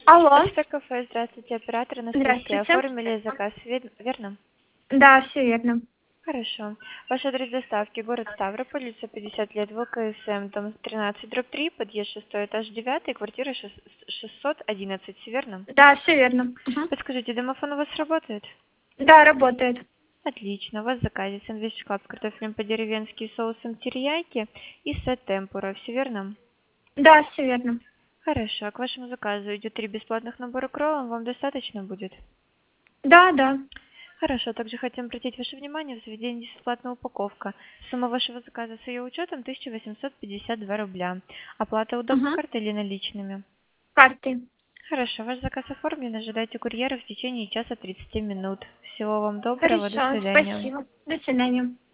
Алло, Почта кафе, здравствуйте, оператор Анастасия. здравствуйте. Оформили заказ, верно? Да, все верно. Хорошо. Ваш адрес доставки, город Ставрополь, улица 50 лет, ВКСМ, дом 13, дробь 3, подъезд 6, этаж 9, квартира 611, все верно? Да, все верно. Мгм. Подскажите, домофон у вас работает? Да, работает. Отлично. У вас в заказе сэндвич клаб с картофелем по-деревенски и соусом терияки и сет темпура, все верно? Да, все верно. Хорошо. К вашему заказу идет 3 бесплатных набора кроллов, вам достаточно будет? Да, да. Хорошо, также хотим обратить ваше внимание, в заведении бесплатная упаковка. Сумма вашего заказа с ее учетом 1852 рубля. Оплата удобной Угу. картой или наличными? Карты. Хорошо, ваш заказ оформлен, ожидайте курьера в течение часа 30 минут. Всего вам доброго, до Хорошо, свидания. спасибо. До свидания.